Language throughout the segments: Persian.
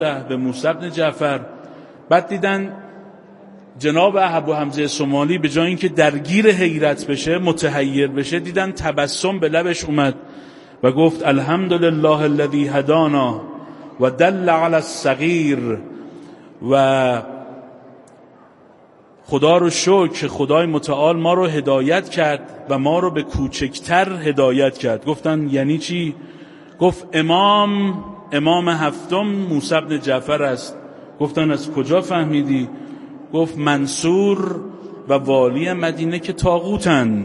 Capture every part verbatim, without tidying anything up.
به موسی بن جعفر. بعد دیدن جناب ابو حمزه صومالی به جای اینکه درگیر حیرت بشه، متحیر بشه، دیدن تبسم به لبش اومد و گفت الحمدلله الذی هدانا و دل علی الصغیر، و خدا رو شکر خدای متعال ما رو هدایت کرد و ما رو به کوچکتر هدایت کرد. گفتن یعنی چی؟ گفت امام امام هفتم موسی بن جعفر است. گفتن از کجا فهمیدی؟ گفت منصور و والی مدینه که طاغوتن،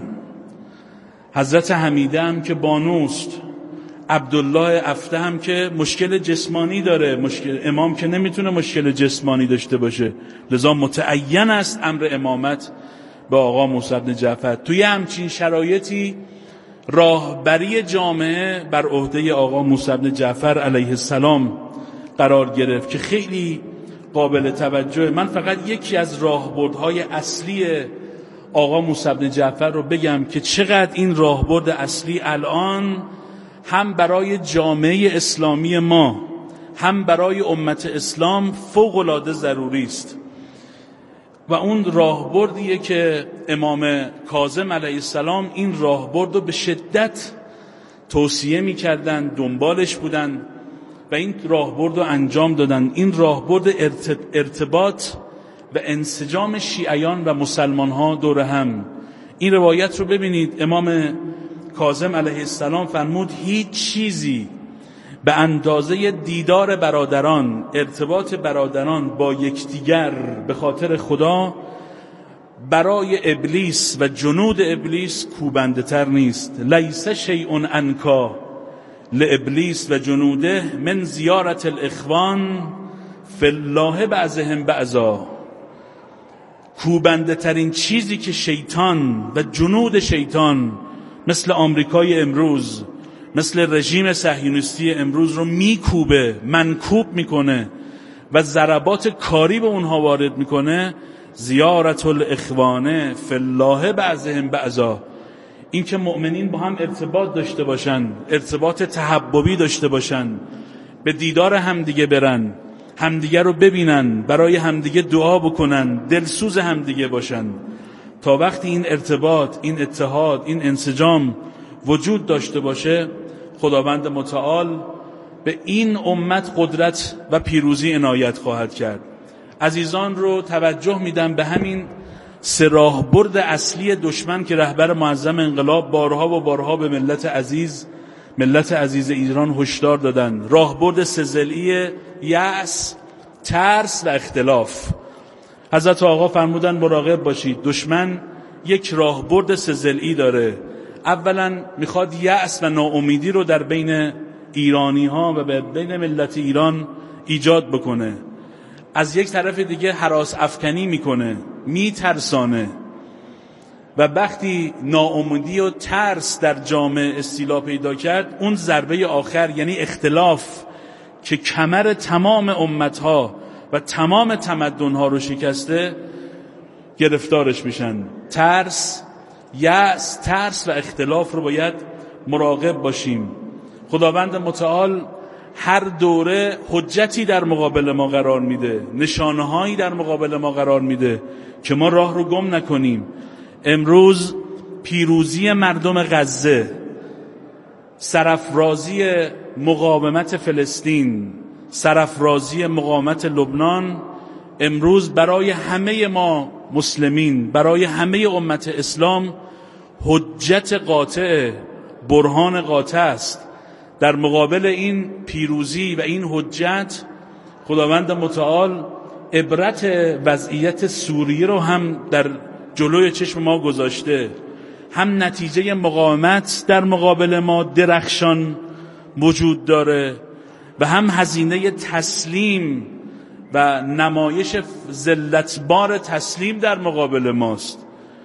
حضرت حمیده هم که بانوست، عبدالله افته هم که مشکل جسمانی داره، مشکل امام که نمیتونه مشکل جسمانی داشته باشه، لذا متعین است امر امامت به آقا موسی بن جعفر. توی همچین شرایطی راهبری جامعه بر عهده آقا موسی بن جعفر علیه السلام قرار گرفت که خیلی قابل توجه. من فقط یکی از راهبردهای اصلی آقا موسی بن جعفر رو بگم که چقدر این راهبرد اصلی الان هم برای جامعه اسلامی ما هم برای امت اسلام فوق‌العاده ضروری است، و اون راهبردیه که امام کاظم علیه السلام این راهبرد رو به شدت توصیه می‌کردن، دنبالش بودن و این راهبرد رو انجام دادن. این راهبرد ارتباط و انسجام شیعیان و مسلمان‌ها دور هم. این روایت رو ببینید، امام کاظم علیه السلام فرمود هیچ چیزی به اندازه دیدار برادران، ارتباط برادران با یکدیگر به خاطر خدا برای ابلیس و جنود ابلیس کوبنده تر نیست. لیس شیء انکا لابلیس و جنوده من زیارت الاخوان فی الله بعضهم بعضا. کوبنده ترین چیزی که شیطان و جنود شیطان مثل آمریکای امروز، مثل رژیم صهیونیستی امروز رو میکوبه، منکوب میکنه و ضربات کاری به اونها وارد میکنه، زیارت الاخوانه فی الله بعضهم بعضا. این که مؤمنین با هم ارتباط داشته باشن، ارتباط تحببی داشته باشن، به دیدار همدیگه برن، همدیگه رو ببینن، برای همدیگه دعا بکنن، دلسوز همدیگه باشن. تا وقتی این ارتباط، این اتحاد، این انسجام وجود داشته باشه، خداوند متعال به این امت قدرت و پیروزی عنایت خواهد کرد. عزیزان رو توجه میدم به همین سه راهبرد اصلی دشمن که رهبر معظم انقلاب بارها و بارها به ملت عزیز ملت عزیز ایران هشدار دادن. راهبرد سه ضلعی یأس، ترس و اختلاف. حضرت آقا فرمودن مراقب باشید، دشمن یک راهبرد سه ضلعی داره. اولا میخواد یأس و ناامیدی رو در بین ایرانی ها و بین ملت ایران ایجاد بکنه. از یک طرف دیگه هراس افکنی میکنه، میترسانه، و وقتی ناامیدی و ترس در جامعه استیلا پیدا کرد، اون ضربه آخر یعنی اختلاف که کمر تمام امتها و تمام تمدنها رو شکسته، گرفتارش میشن. ترس، یأس، ترس و اختلاف رو باید مراقب باشیم. خداوند متعال هر دوره حجتی در مقابل ما قرار میده، نشانه‌هایی در مقابل ما قرار میده که ما راه رو گم نکنیم. امروز پیروزی مردم غزه، سرافرازی مقاومت فلسطین، سرافرازی مقاومت لبنان، امروز برای همه ما مسلمین، برای همه امت اسلام حجت قاطع، برهان قاطع است. در مقابل این پیروزی و این حجت، خداوند متعال عبرت وضعیت سوریه رو هم در جلوی چشم ما گذاشته. هم نتیجه مقاومت در مقابل ما درخشان وجود داره و هم هزینه تسلیم و نمایش ذلتبار تسلیم در مقابل ماست.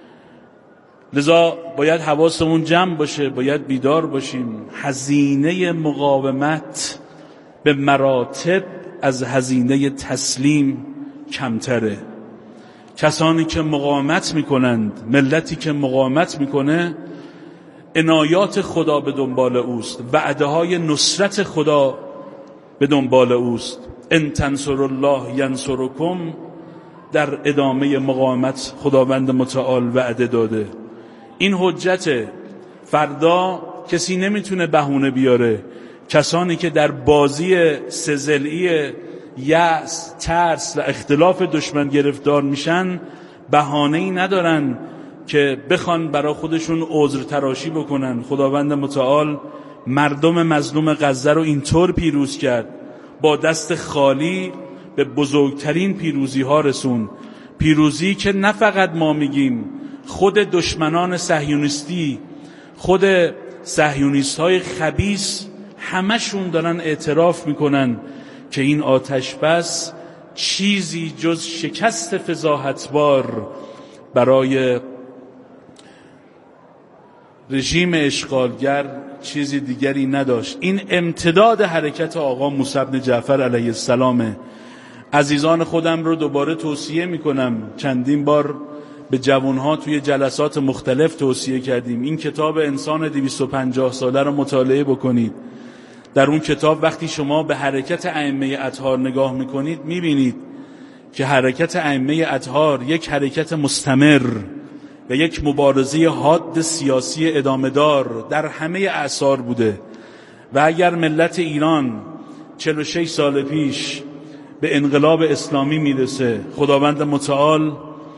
لذا باید حواسمون جمع باشه، باید بیدار باشیم. هزینه مقاومت به مراتب از هزینه تسلیم کمتره. کسانی که مقاومت میکنند، ملتی که مقاومت میکنه، عنایات خدا به دنبال اوست، وعده های نصرت خدا به دنبال اوست. ان تنصروا الله ینصرکم در ادامه مقاومت خداوند متعال وعده داده. این حجت فردا کسی نمیتونه بهونه بیاره. کسانی که در بازی سزلعی یأس، ترس و اختلاف دشمن گرفتار میشن بهانه‌ای ندارن که بخوان برای خودشون عذر تراشی بکنن. خداوند متعال مردم مظلوم غزه رو اینطور پیروز کرد، با دست خالی به بزرگترین پیروزی ها رسون. پیروزی که نه فقط ما میگیم، خود دشمنان صهیونیستی، خود صهیونیست های خبیث همشون دارن اعتراف میکنن که این آتش بس چیزی جز شکست فضاحتبار برای رژیم اشغالگر چیزی دیگری نداشت. این امتداد حرکت آقا موسی بن جعفر علیه السلامه. عزیزان خودم رو دوباره توصیه میکنم، چندین بار به جوانها توی جلسات مختلف توصیه کردیم، این کتاب انسان دویست و پنجاه ساله رو مطالعه بکنید. در اون کتاب وقتی شما به حرکت ائمه اطهار نگاه میکنید میبینید که حرکت ائمه اطهار یک حرکت مستمر و یک مبارزه حاد سیاسی ادامه دار در همه اعصار بوده. و اگر ملت ایران چهل و شش سال پیش به انقلاب اسلامی میرسه، خداوند متعال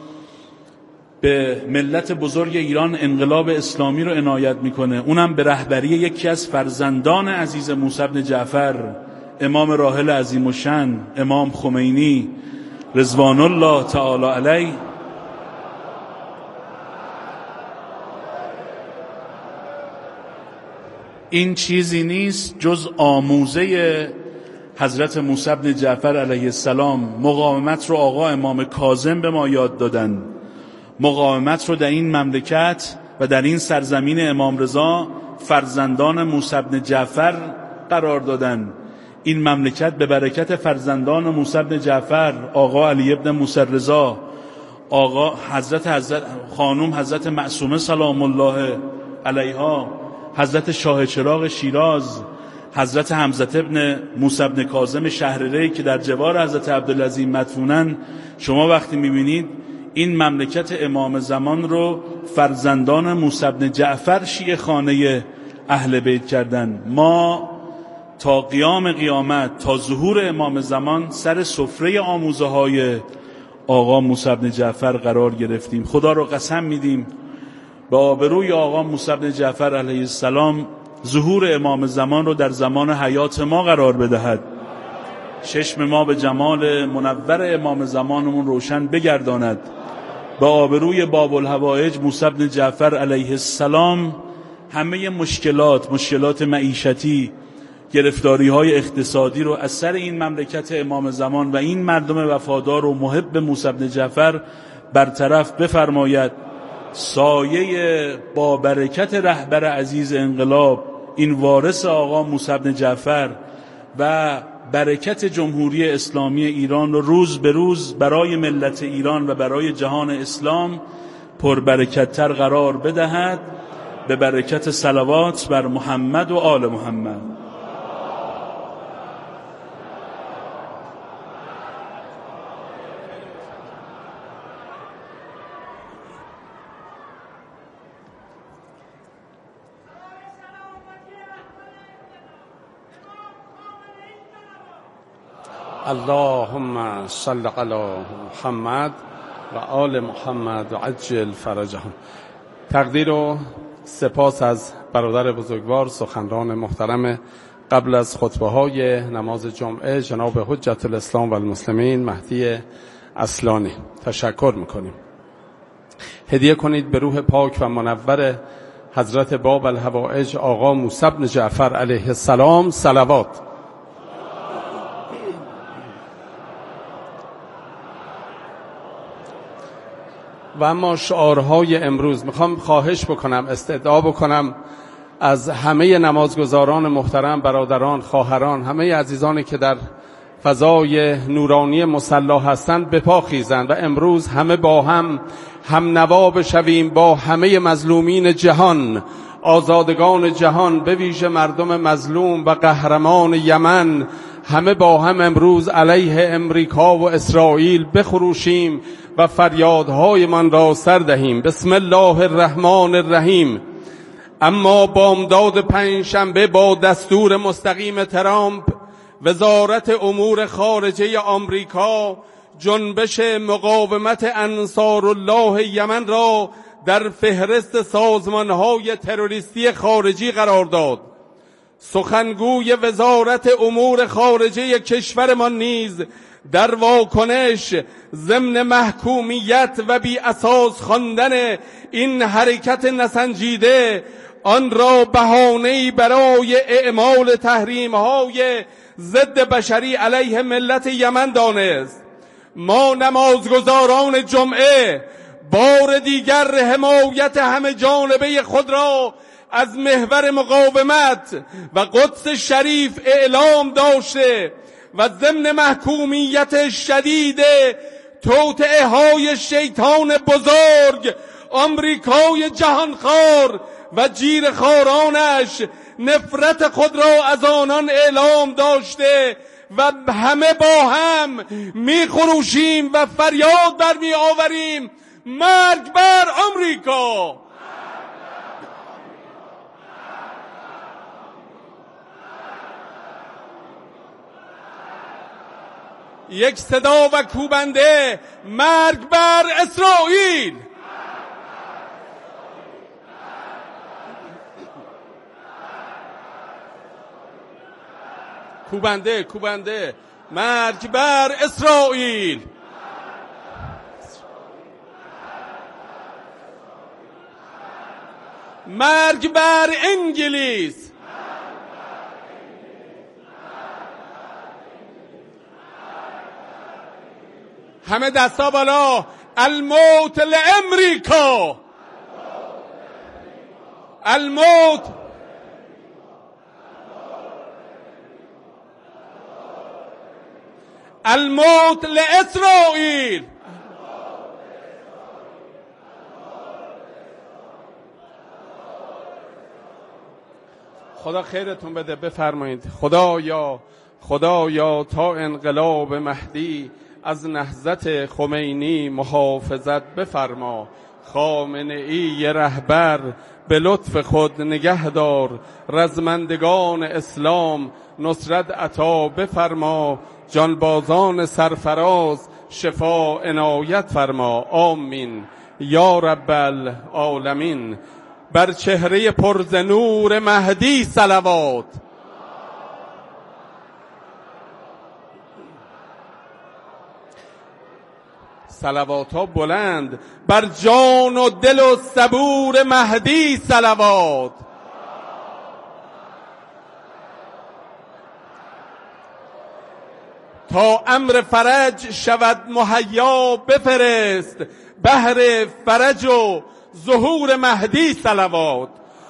به ملت بزرگ ایران انقلاب اسلامی رو عنایت میکنه، اونم به رهبری یکی از فرزندان عزیز موسی بن جعفر، امام راحل عظیم الشأن امام خمینی رضوان الله تعالی علیه. این چیزی نیست جز آموزه حضرت موسی بن جعفر علیه السلام. مقاومت رو آقا امام کاظم به ما یاد دادن. مقاومت رو در این مملکت و در این سرزمین امام رضا فرزندان موسی بن جعفر قرار دادن. این مملکت به برکت فرزندان موسی بن جعفر، آقا علی ابن موسی رضا، آقا حضرت حضرت خانم حضرت معصومه سلام الله علیها، حضرت شاه چراغ شیراز، حضرت حمزه ابن موسی بن کاظم شهر ری که در جوار حضرت عبدالعظیم مدفونن. شما وقتی میبینید این مملکت امام زمان رو فرزندان موسی بن جعفر شیعه خانه اهل بیت کردن. ما تا قیام قیامت، تا ظهور امام زمان سر سفره آموزه های آقا موسی بن جعفر قرار گرفتیم. خدا رو قسم میدیم به آبروی آقا موسی بن جعفر علیه السلام ظهور امام زمان رو در زمان حیات ما قرار بدهد. چشم ما به جمال منور امام زمانمون روشن بگرداند. به آبروی باب الحوائج موسی بن جعفر علیه السلام همه مشکلات، مشکلات معیشتی، گرفتاری های اقتصادی رو از سر این مملکت امام زمان و این مردم وفادار و محب موسی بن جعفر برطرف بفرماید. سایه با برکت رهبر عزیز انقلاب، این وارث آقا موسی بن جعفر و برکت جمهوری اسلامی ایران رو روز به روز برای ملت ایران و برای جهان اسلام پربرکت‌تر قرار بدهد، به برکت صلوات بر محمد و آل محمد. اللهم صل علی محمد و آل محمد و عجل فرجهم. تقدیر و سپاس از برادر بزرگوار سخنران محترم قبل از خطبه های نماز جمعه جناب حجت الاسلام و المسلمین مهدی اصلانی. تشکر میکنیم. هدیه کنید به روح پاک و منور حضرت باب الحوائج آقا موسی بن جعفر علیه السلام صلوات. و اما شعارهای امروز میخوام خواهش بکنم، استدعا بکنم از همه نمازگزاران محترم، برادران، خواهران، همه عزیزانی که در فضای نورانی مصلی هستند به پا خیزند و امروز همه با هم هم نوا بشویم با همه مظلومین جهان، آزادگان جهان، به ویژه مردم مظلوم و قهرمان یمن همه با هم امروز علیه امریکا و اسرائیل بخروشیم و فریادهایمان را سر دهیم. بسم الله الرحمن الرحیم. اما بامداد پنجشنبه با دستور مستقیم ترامپ، وزارت امور خارجه آمریکا جنبش مقاومت انصار الله یمن را در فهرست سازمانهای تروریستی خارجی قرار داد. سخنگوی وزارت امور خارجه کشورمان نیز در واکنش ضمن محکومیت و بی اساس خواندن این حرکت نسنجیده آن را بهانه‌ای برای اعمال تحریم‌های ضد بشری علیه ملت یمن دانست. ما نمازگزاران جمعه بار دیگر حمایت همه جانبه خود را از محور مقاومت و قدس شریف اعلام داشته و ضمن محکومیت شدید توطئه های شیطان بزرگ آمریکای جهانخوار و جیرخوارانش نفرت خود را از آنان اعلام داشته و همه با هم میخروشیم و فریاد برمی آوریم مرگ بر آمریکا. یک صدا و کوبنده مرگ بر اسرائیل. کوبنده کوبنده مرگ بر اسرائیل. مرگ بر انگلیس. همه دستا بالا. الموت لامریکا. الموت الموت لاسرائیل. خدا خیرتون بده. بفرمایید. خدایا خدایا تا انقلاب مهدی از نهضت خمینی محافظت بفرما. خامنه ای رهبر به لطف خود نگهدار. رزمندگان اسلام نصرت عطا بفرما. جانبازان سرفراز شفا عنایت فرما. آمین یا رب العالمین. بر چهره پرز نور مهدی صلوات. صلوات ها بلند. بر جان و دل و صبور مهدی صلوات. تا امر فرج شود مهیا بفرست. بهر فرج و ظهور مهدی صلوات.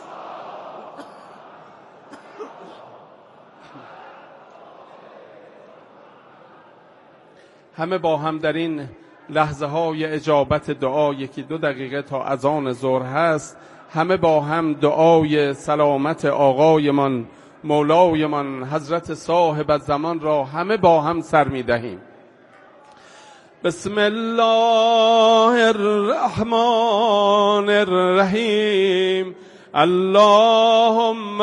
همه با هم در این لحظه های اجابت دعا، یکی دو دقیقه تا اذان ظهر هست، همه با هم دعای سلامت آقایمان مولایمان حضرت صاحب الزمان را همه با هم سر می دهیم. بسم الله الرحمن الرحیم. اللهم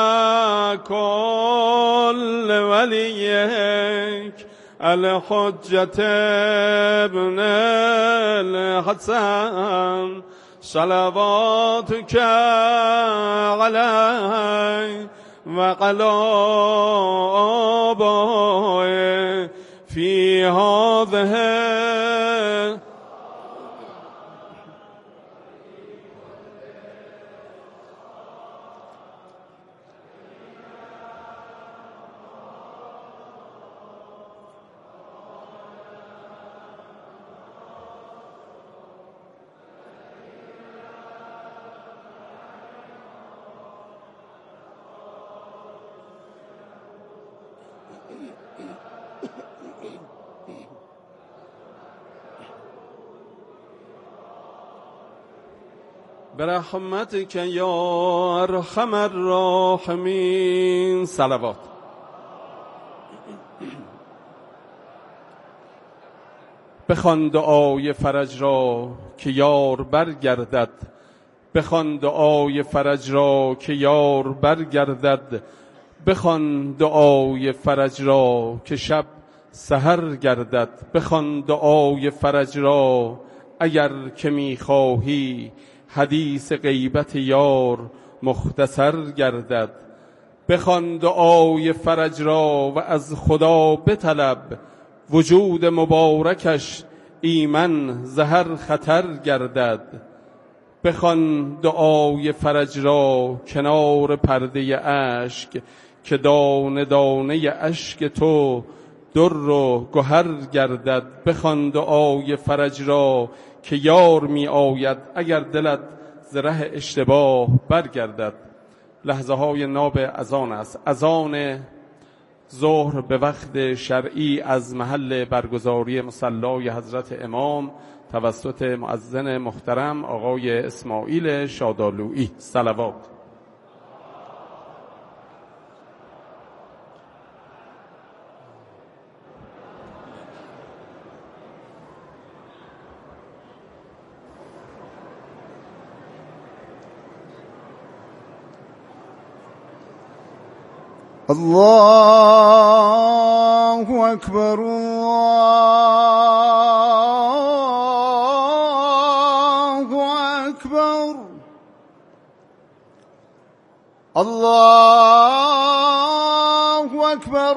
کل ولیک الحجة ابن الحسن صلواتك علیه و علی آبائه فی هذه. برحمتك یا ارحم الراحمین. صلوات. بخوان دعای فرج را که یار برگردد. بخوان دعای فرج را که یار برگردد. بخوان دعای فرج را که شب سحر گردد. بخوان دعای فرج را اگر که می‌خواهی حدیث غیبت یار مختصر گردد. بخوان دعای فرج را و از خدا بطلب، وجود مبارکش ایمن زهر خطر گردد. بخوان دعای فرج را کنار پرده اشک، که دانه دانه اشک تو در و گهر گردد. بخوان دعای فرج را که یار می آید اگر دلت ز ره اشتباه برگردد. لحظه های ناب اذان است. اذان ظهر به وقت شرعی از محل برگزاری مصلی حضرت امام توسط مؤذن محترم آقای اسماعیل شادالویی. صلوات. الله أكبر الله أكبر الله أكبر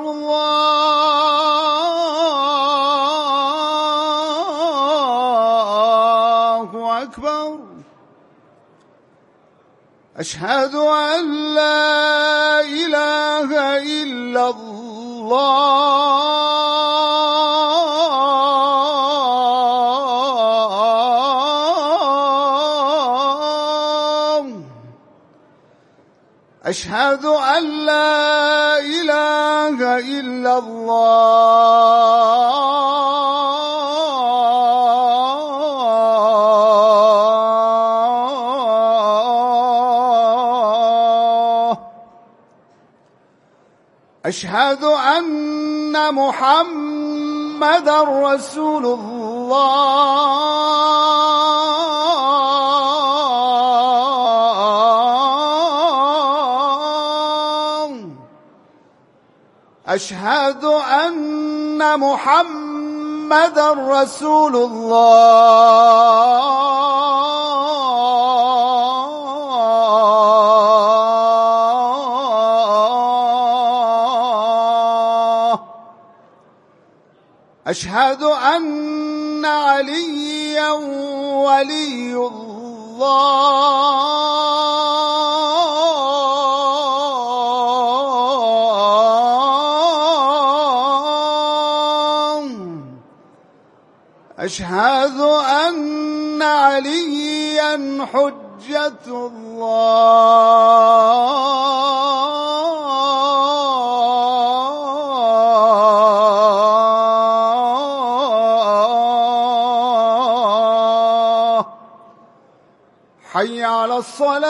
الله أكبر. أشهد أن لا إله إلا الله. أشهد أن لا إله إلا الله. أشهد أن محمدًا رسول الله. أشهد أن محمدًا رسول الله. أشهد أن عليا ولي الله. أشهد أن عليا حجة الله. حي على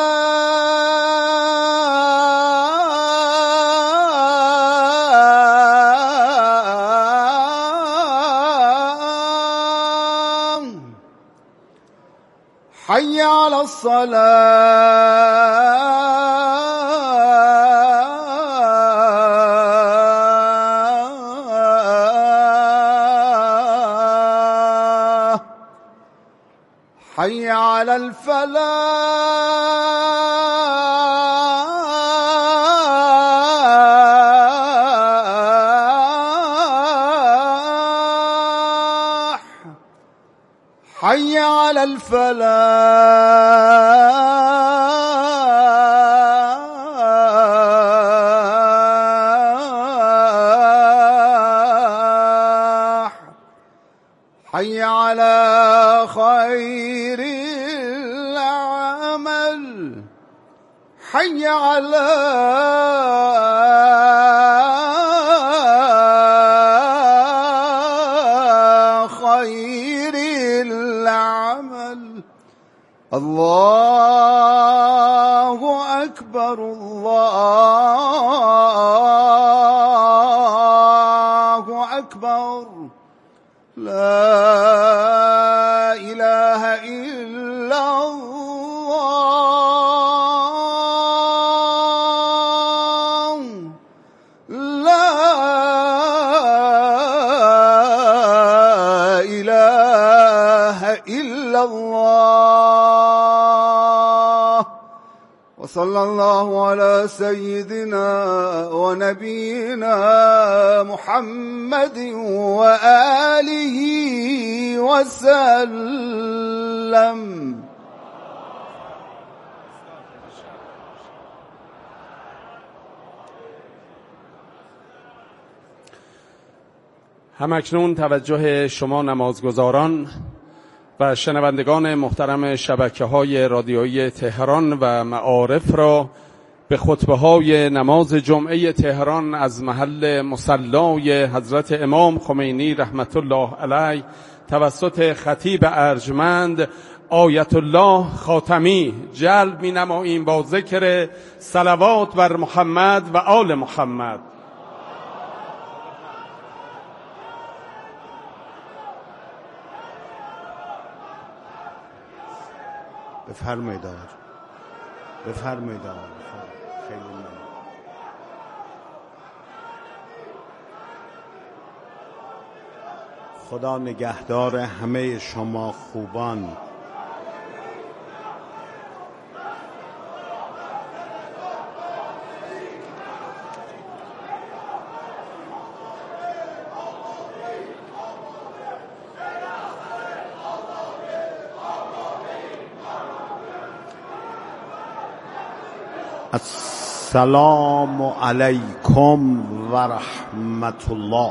الصلاة. حي على الصلاة. حي على الفلاح. حي على الفلاح. حي على خير العمل. حي على خير العمل. الله أكبر الله أكبر. لا إله إلا الله لا إله إلا الله وصلى الله على سيدنا ونبينا محمد وآله وسلم. همکنون توجه شما نمازگزاران و شنوندگان محترم شبکه‌های رادیویی تهران و معارف را به خطبه‌های نماز جمعه تهران از محل مصلای حضرت امام خمینی رحمت الله علیه توسط خطیب ارجمند آیت الله خاتمی جلب می‌نماییم با ذکر صلوات بر محمد و آل محمد. بفرمایید آقا، بفرمایید آقا. خیلی ممنون. خدا نگهدار همه شما خوبان. السلام علیکم و رحمت الله.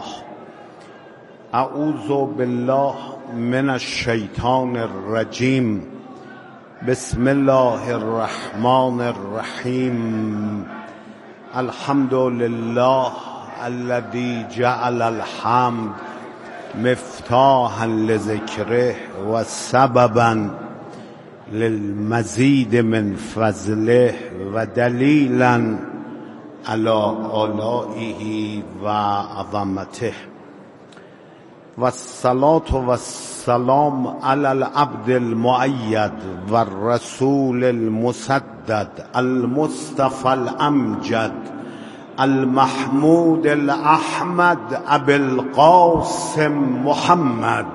اعوذ بالله من الشیطان الرجیم. بسم الله الرحمن الرحیم. الحمد لله الذي جعل الحمد مفتاحا لذکره و سببا للمزید من فضله و دلیلا علی آلائه و عظمته و الصلاة و السلام علی العبد المؤید و الرسول المسدد المصطفى الامجد المحمود الاحمد ابی القاسم محمد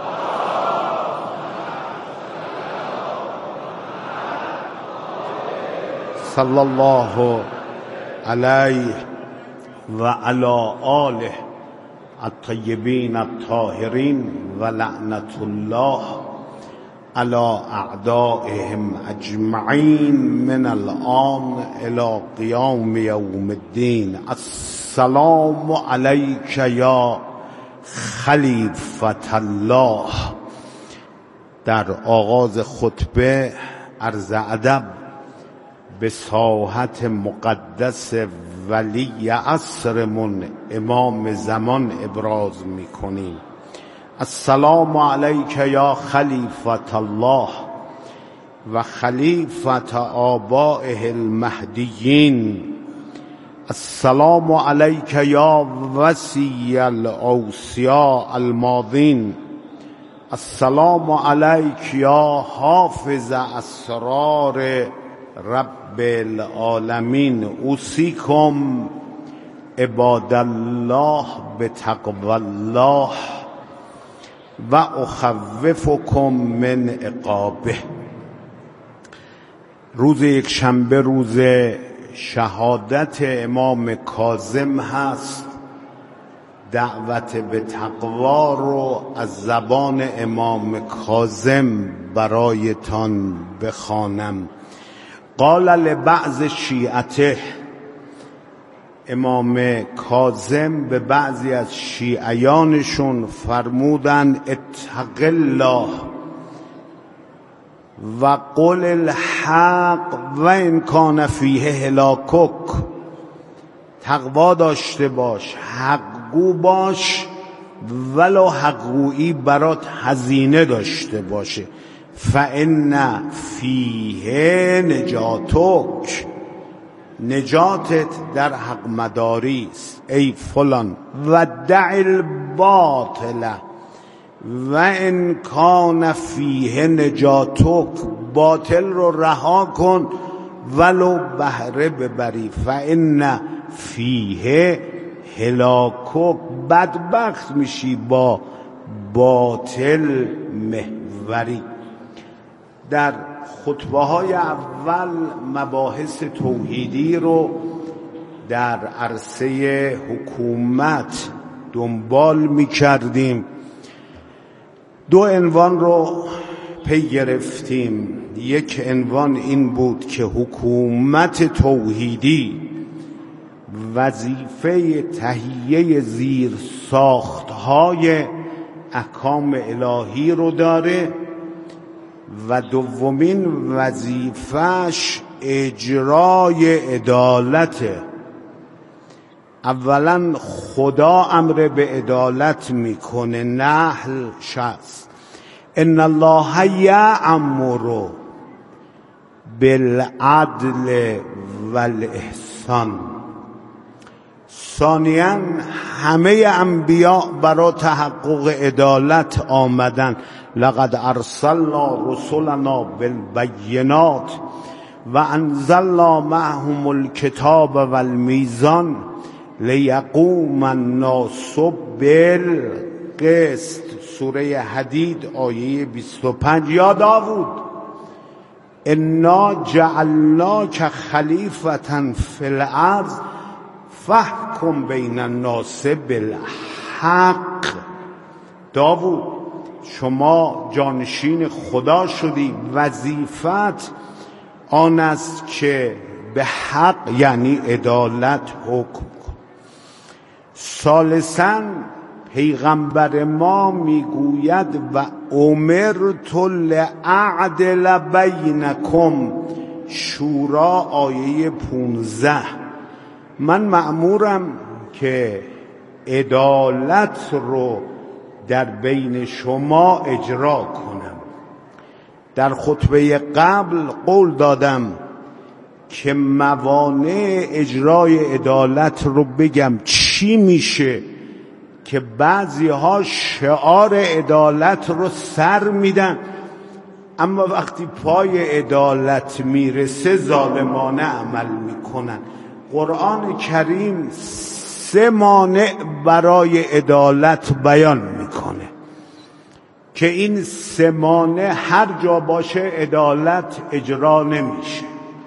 صلی الله علیه و علی آله الطیبین الطاهرین و لعنت الله علی اعدائهم اجمعین من الآن الی قیام یوم الدین. السلام علیک یا خلیفة الله. در آغاز خطبه عرض ادب به ساحت مقدس ولی عصرمون امام زمان ابراز میکنیم. السلام علیک یا خلیفة الله و خلیفة آبائه المهدیین. السلام علیک یا وصی الاوصیاء الماضین. السلام علیک یا حافظ اسرار رب العالمین. اوصیکم عباد الله بتقوی الله و اخوفکم من عقابه. روز یک شنبه روز شهادت امام کاظم هست. دعوت به تقوا رو از زبان امام کاظم برایتان بخوانم. قال لبعض شیعته، امام کاظم به بعضی از شیعیانشون فرمودن اتق الله و قل الحق و ان کان فیه هلاکک. تقوا داشته باش، حق گو باش، ولو حقگویی برات هزینه داشته باشه. فان فیه نجاتک، نجاتت در حق مداری است. ای فلان و دع الباطل و ان کان فیه نجاتک، باطل رو رها کن ولو بهره ببری، فان فیه هلاکک، بدبخت میشی با باطل محوری. در خطبه های اول مباحث توحیدی رو در عرصه حکومت دنبال می کردیم. دو عنوان رو پی گرفتیم. یک عنوان این بود که حکومت توحیدی وظیفه تهیه زیر ساختهای احکام الهی رو داره و دومین وظیفهش اجرای عدالته. اولا خدا امر به عدالت میکنه. نحل شصت، ان الله یأمر بالعدل والاحسان. ثانیاً همه انبیاء برای تحقق عدالت آمدن. لقد ارسلنا رسلنا بالبینات و انزلنا معهم الکتاب والمیزان لیقوم الناس بالقسط. سوره حدید آیه بیست و پنج. یا داوود انا جعلناک خلیفة فی الارض فاحکم بین الناس بالحق. داوود شما جانشین خدا شدی، وظیفت آن است که به حق یعنی عدالت حکم کن. ثالثاً پیغمبر ما میگوید و امرت لأعدل بینکم. شورا آیه پونزده. من مأمورم که عدالت رو در بین شما اجرا کنم. در خطبه قبل قول دادم که موانع اجرای عدالت رو بگم. چی میشه که بعضی ها شعار عدالت رو سر میدن، اما وقتی پای عدالت میرسه ظالمانه عمل میکنن. قرآن کریم سه مانع برای عدالت بیان میکنه که این سه مانع هر جا باشه عدالت اجرا نمیشه.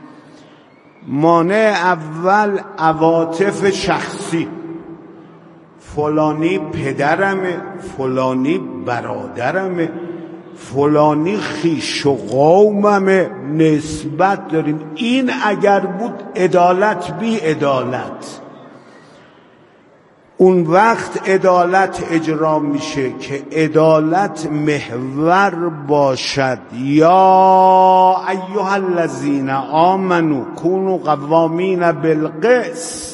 مانع اول عواطف شخصی. فلانی پدرمه، فلانی برادرمه، فلانی خویش و قوممه، نسبت داریم. این اگر بود عدالت بی عدالت. اون وقت عدالت اجرا میشه که عدالت محور باشد. یا ایها الذین آمنوا کونوا قوامین بالقسط.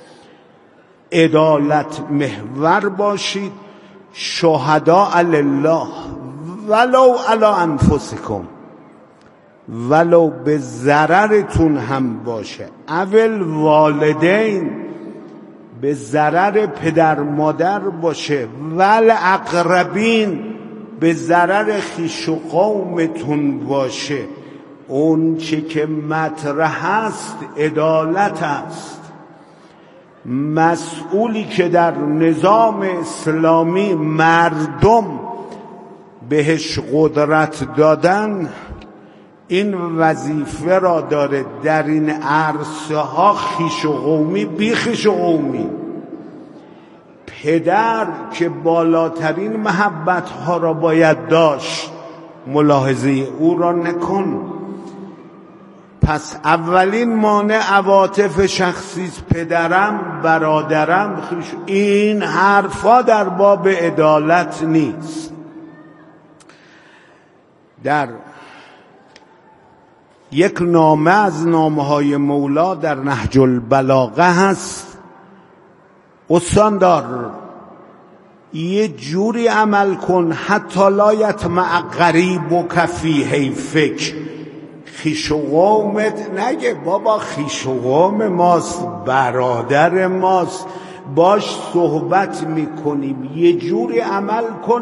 عدالت محور باشید. شهداء لله ولو علی انفسکم، ولو به ضررتون هم باشه. اول والدین، به ضرر پدر مادر باشه. ول اقربین، به ضرر خویش و قومتون باشه. اون چه که مطرح است عدالت است. مسئولی که در نظام اسلامی مردم بهش قدرت دادن این وظیفه را داره در این عرصه ها خویش و قومی بی خویش و قومی. پدر که بالاترین محبت ها را باید داشت، ملاحظه او را نکن. پس اولین مانع عواطف شخصی، پدرم، برادرم، خویش. این حرفا در باب عدالت نیست. در یک نامه از نامه‌های مولا در نهج البلاغه هست: استاندار یه جوری عمل کن حتی لا یطمع غریبک فی حیفک. خویش و قومت نگه بابا خویش و قوم ماست، برادر ماست، باش صحبت میکنیم، یه جوری عمل کن